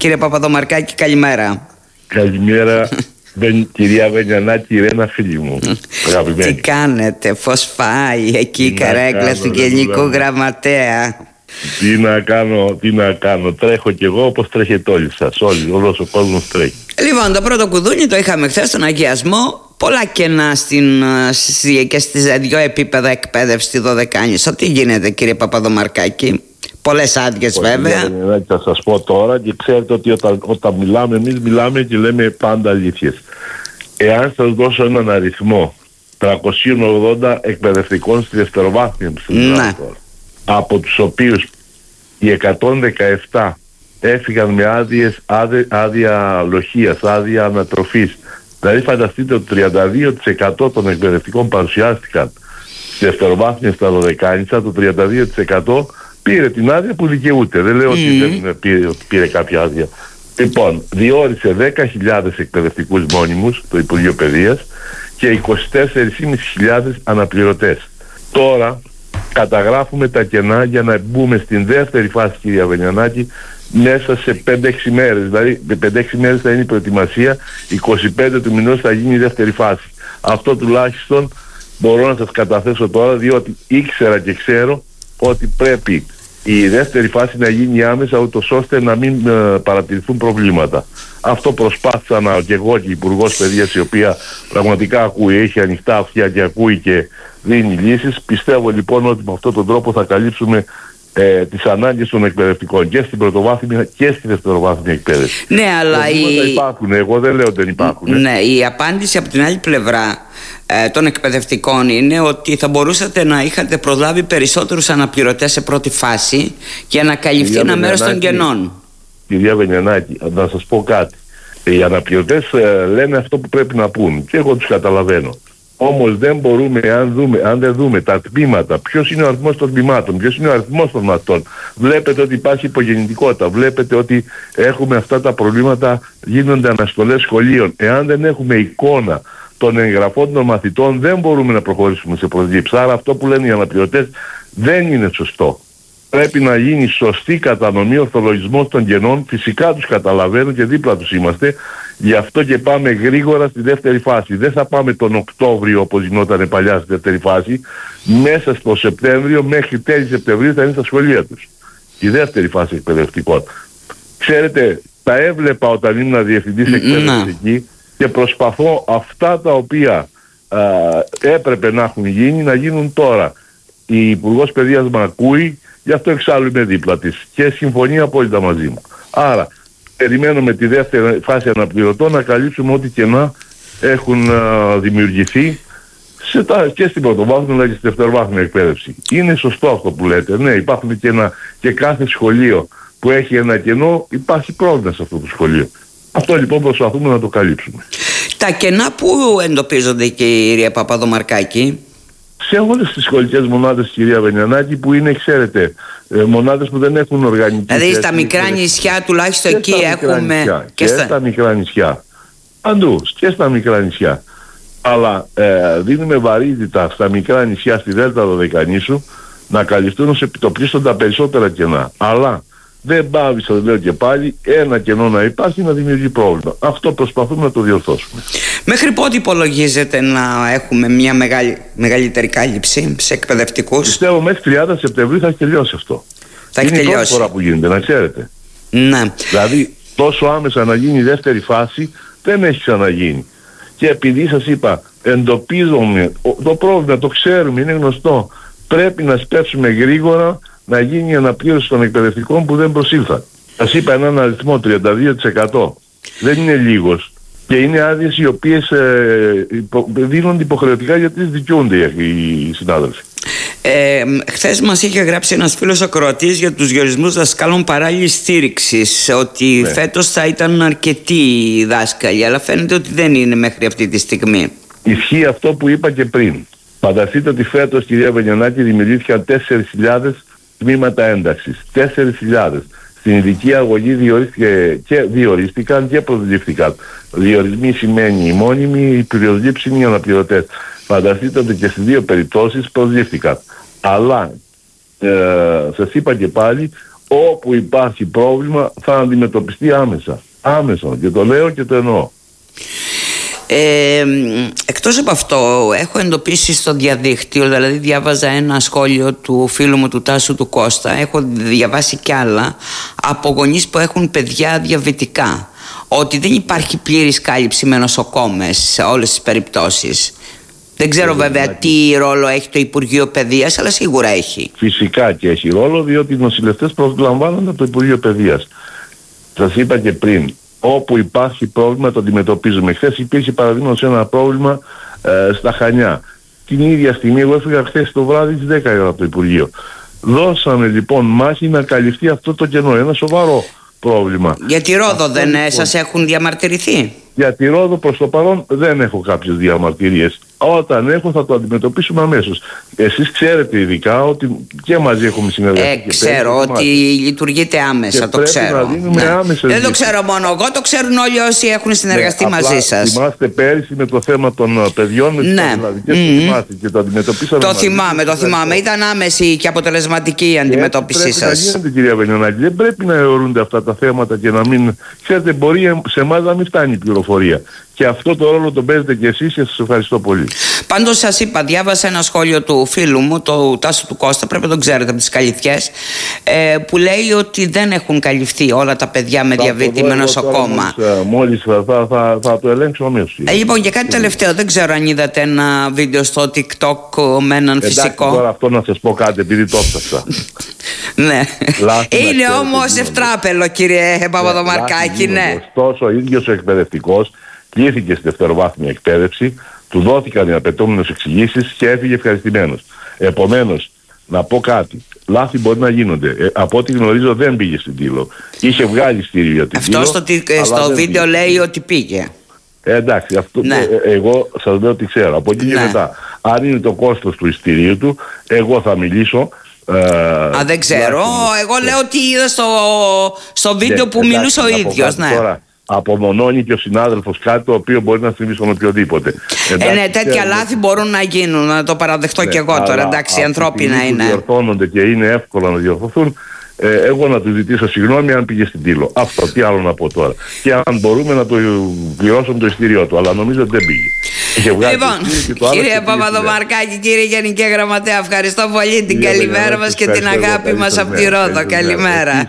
Κύριε Παπαδομαρκάκη, καλημέρα. Καλημέρα, κυρία Βενιανάκη, Ρένα, φίλη μου. Τι κάνετε, πώς πάει εκεί η καρέκλα του Γενικού Γραμματέα? Τι να κάνω, τρέχω κι εγώ όπως τρέχετε όλοι σας, όλος ο κόσμος τρέχει. Λοιπόν, το πρώτο κουδούνι το είχαμε χθες στον αγιασμό. Πολλά κενά και στις δύο επίπεδα εκπαίδευση στη Δωδεκάνησο. Τι γίνεται, κύριε Παπαδομαρκάκη? Πολλές άδειες βέβαια. Θα σας πω τώρα, και ξέρετε ότι όταν μιλάμε, εμείς μιλάμε και λέμε πάντα αλήθειες. Εάν σας δώσω έναν αριθμό 380 εκπαιδευτικών στη δευτεροβάθμια, από τους οποίους οι 117 έφυγαν με άδεια λοχείας, άδεια ανατροφής. Δηλαδή φανταστείτε ότι 32% των εκπαιδευτικών παρουσιάστηκαν στη δευτεροβάθμια στα Δωδεκάνησα, το 32% πήρε την άδεια που δικαιούται. Δεν λέω ότι δεν πήρε κάποια άδεια. Λοιπόν, διόρισε 10.000 εκπαιδευτικούς μόνιμους το Υπουργείο Παιδείας και 24.500 αναπληρωτές. Τώρα καταγράφουμε τα κενά για να μπούμε στην δεύτερη φάση, κυρία Βενιανάκη, μέσα σε 5-6 μέρες. Δηλαδή 5-6 μέρες θα είναι η προετοιμασία, 25 του μηνός θα γίνει η δεύτερη φάση. Αυτό τουλάχιστον μπορώ να σας καταθέσω τώρα, διότι ήξερα και ξέρω ότι πρέπει η δεύτερη φάση να γίνει άμεσα, ούτως ώστε να μην παρατηρηθούν προβλήματα. Αυτό προσπάθησα και εγώ και η Υπουργός Παιδείας, η οποία πραγματικά ακούει, έχει ανοιχτά αυτιά και ακούει και δίνει λύσεις. Πιστεύω λοιπόν ότι με αυτόν τον τρόπο θα καλύψουμε τις ανάγκες των εκπαιδευτικών και στην πρωτοβάθμια και στη δευτεροβάθμια εκπαίδευση. Ναι, αλλά υπάρχουν, εγώ δεν λέω ότι δεν υπάρχουν. Ναι, η απάντηση από την άλλη πλευρά των εκπαιδευτικών είναι ότι θα μπορούσατε να είχατε προλάβει περισσότερους αναπληρωτές σε πρώτη φάση για να καλυφθεί ένα μέρος των κενών. Κυρία Βενιανάκη, να σας πω κάτι. Οι αναπληρωτές λένε αυτό που πρέπει να πούν και εγώ τους καταλαβαίνω. Όμως δεν μπορούμε, αν δεν δούμε τα τμήματα, ποιος είναι ο αριθμός των τμήματων, ποιος είναι ο αριθμός των μαθητών. Βλέπετε ότι υπάρχει υπογεννητικότητα, βλέπετε ότι έχουμε αυτά τα προβλήματα, γίνονται αναστολές σχολείων. Εάν δεν έχουμε εικόνα των εγγραφών των μαθητών, δεν μπορούμε να προχωρήσουμε σε προσλήψεις. Άρα αυτό που λένε οι αναπληρωτές δεν είναι σωστό. Πρέπει να γίνει σωστή κατανομή, ορθολογισμός των κενών. Φυσικά τους καταλαβαίνω και δίπλα τους είμαστε. Γι' αυτό και πάμε γρήγορα στη δεύτερη φάση. Δεν θα πάμε τον Οκτώβριο όπως γινόταν παλιά στη δεύτερη φάση. Μέσα στο Σεπτέμβριο, μέχρι τέλη Σεπτεμβρίου θα είναι στα σχολεία τους. Η δεύτερη φάση εκπαιδευτικών. Ξέρετε, τα έβλεπα όταν ήμουν διευθυντής εκπαιδευτική και προσπαθώ αυτά τα οποία έπρεπε να έχουν γίνει να γίνουν τώρα. Η Υπουργός Παιδείας με ακούει, γι' αυτό εξάλλου είμαι δίπλα της και συμφωνεί απόλυτα μαζί μου. Άρα περιμένουμε τη δεύτερη φάση αναπληρωτών να καλύψουμε ό,τι κενά έχουν δημιουργηθεί και στην πρωτοβάθμια αλλά και στη δευτεροβάθμια εκπαίδευση. Είναι σωστό αυτό που λέτε. Ναι, υπάρχουν κενά και κάθε σχολείο που έχει ένα κενό υπάρχει πρόβλημα σε αυτό το σχολείο. Αυτό λοιπόν προσπαθούμε να το καλύψουμε. Τα κενά που εντοπίζονται, κυρία Παπαδομαρκάκη? Σε όλες τις σχολικές μονάδες, κυρία Βενιανάκη, που είναι, ξέρετε, μονάδες που δεν έχουν οργανική. Δηλαδή στα μικρά νησιά τουλάχιστον εκεί έχουμε. Και στα μικρά νησιά. Παντού, και στα μικρά νησιά. Αλλά δίνουμε βαρύτητα στα μικρά νησιά στη Δέλτα Δωδεκανήσου να καλυφθούν ως επιτοπλίστων τα περισσότερα κενά. Αλλά δεν πάβει, σας λέω και πάλι, ένα κενό να υπάρχει να δημιουργεί πρόβλημα. Αυτό προσπαθούμε να το διορθώσουμε. Μέχρι πότε υπολογίζετε να έχουμε μια μεγαλύτερη κάλυψη σε εκπαιδευτικούς? Πιστεύω μέχρι 30 Σεπτεμβρίου θα έχει τελειώσει αυτό. Θα έχει τελειώσει. Είναι η πρώτη φορά που γίνεται, να ξέρετε. Ναι. Δηλαδή τόσο άμεσα να γίνει η δεύτερη φάση δεν έχει ξαναγίνει. Και επειδή σας είπα, εντοπίζουμε το πρόβλημα, το ξέρουμε, είναι γνωστό. Πρέπει να σπεύσουμε γρήγορα να γίνει η αναπλήρωση των εκπαιδευτικών που δεν προσήλθαν. Σας είπα έναν αριθμό 32%. Δεν είναι λίγος. Και είναι άδειες οι οποίες δίνονται υποχρεωτικά γιατί δικαιούνται οι συνάδελφοι. Χθες μας είχε γράψει ένας φίλος ακροατής για τους διορισμούς δασκάλων παράλληλης στήριξης, ότι φέτος θα ήταν αρκετοί οι δάσκαλοι, αλλά φαίνεται ότι δεν είναι μέχρι αυτή τη στιγμή. Ισχύει αυτό που είπα και πριν. Φανταστείτε ότι φέτος, κυρία Βενιανάκη, δημιουργήθηκαν 4.000 τμήματα ένταξης. 4.000. Στην ειδική αγωγή διορίστηκαν και προσλήφθηκαν. Διορισμοί σημαίνει οι μόνιμοι, οι προσλήψιμοι, οι αναπληρωτές. Φανταστείτε ότι και στις δύο περιπτώσεις προσλήφθηκαν. Αλλά σας είπα και πάλι όπου υπάρχει πρόβλημα θα αντιμετωπιστεί άμεσα. Άμεσα, και το λέω και το εννοώ. Εκτός από αυτό, έχω εντοπίσει στο διαδίκτυο, δηλαδή διάβαζα ένα σχόλιο του φίλου μου του Τάσου του Κώστα, έχω διαβάσει κι άλλα από γονείς που έχουν παιδιά διαβητικά, ότι δεν υπάρχει πλήρης κάλυψη με νοσοκόμες σε όλες τις περιπτώσεις. Δεν ξέρω βέβαια τι ρόλο έχει το Υπουργείο Παιδείας, αλλά σίγουρα έχει. Φυσικά και έχει ρόλο, διότι οι νοσηλευτές προσλαμβάνονται από το Υπουργείο Παιδείας. Σας είπα και πριν, όπου υπάρχει πρόβλημα το αντιμετωπίζουμε. Χθες υπήρχε παραδείγματος ένα πρόβλημα στα Χανιά. Την ίδια στιγμή, εγώ έφυγα χθες το βράδυ στις 10 ώρα από το Υπουργείο. Δώσαμε λοιπόν μάχη να καλυφθεί αυτό το κενό, ένα σοβαρό πρόβλημα. Για τη Ρόδο δεν σας έχουν διαμαρτυρηθεί? Για τη Ρόδο προς το παρόν δεν έχω κάποιες διαμαρτυρίες. Όταν έχω θα το αντιμετωπίσουμε αμέσως. Εσείς ξέρετε ειδικά ότι και μαζί έχουμε συνεργαστεί. Ξέρω ότι λειτουργείται άμεσα, το ξέρω. Δεν το ξέρω μόνο εγώ, το ξέρουν όλοι όσοι έχουν συνεργαστεί μαζί σας. Θυμάστε πέρυσι με το θέμα των παιδιών με τις πανελλαδικές, θυμάστε και το αντιμετωπίσαμε. Το θυμάμαι. Ήταν άμεση και αποτελεσματική η αντιμετώπιση σας. Γίνεται, κυρία Βενιονάκη, δεν πρέπει να αιωρούνται αυτά τα θέματα και να μην. Ξέρετε, μπορεί σε εμάς να μην φτάνει η πληροφορία. Και αυτό το ρόλο τον παίζετε και εσείς και σας ευχαριστώ πολύ. Πάντως σας είπα, διάβασα ένα σχόλιο του φίλου μου, του Τάσου του Κώστα, πρέπει να τον ξέρετε από τις Καλυθιές, που λέει ότι δεν έχουν καλυφθεί όλα τα παιδιά με διαβήτη με νοσοκόμα. Μόλις θα το ελέγξω αμέσως. Λοιπόν, και κάτι τελευταίο, δεν ξέρω αν είδατε ένα βίντεο στο TikTok με έναν φυσικό. Τώρα αυτό να σας πω κάτι, επειδή το έφτασα. Ναι. Είναι όμως ευτράπελο, κύριε Παπαδομαρκάκη, ναι. Ωστόσο, ο ίδιος ο εκπαιδευτικός κλήθηκε στη δευτεροβάθμια εκπαίδευση, του δόθηκαν οι απαιτούμενες εξηγήσεις και έφυγε ευχαριστημένος. Επομένως, να πω κάτι. Λάθη μπορεί να γίνονται. Από ό,τι γνωρίζω δεν πήγε στην Τήλο. Είχε βγάλει ειστήριο για την Τήλο. Αυτό στο βίντεο λέει ότι πήγε. Εντάξει, αυτό ναι. Εγώ σας λέω ότι ξέρω. Από εκεί και μετά, αν είναι το κόστος του ειστηρίου του, εγώ θα μιλήσω. Δεν ξέρω. Εγώ λέω ότι είδα στο βίντεο που μιλούσε ο ίδιος. Ναι. Τώρα, απομονώνει και ο συνάδελφος κάτι το οποίο μπορεί να συμβεί στον οποιοδήποτε. Ναι, τέτοια λάθη μπορούν να γίνουν, να το παραδεχτώ και εγώ τώρα, εντάξει, ανθρώπινα είναι. Διορθώνονται και είναι εύκολο να διορθωθούν. Εγώ να του ζητήσω συγγνώμη αν πήγε στην Τήλο. Αυτό, τι άλλο να πω τώρα. Και αν μπορούμε να το πληρώσουμε το ειστήριό του, αλλά νομίζω ότι δεν πήγε. Λοιπόν, κύριε Παπαδομαρκάκη, κύριε Γενική Γραμματέα, ευχαριστώ πολύ την καλημέρα μας και την αγάπη μας από τη Ρόδο. Καλημέρα.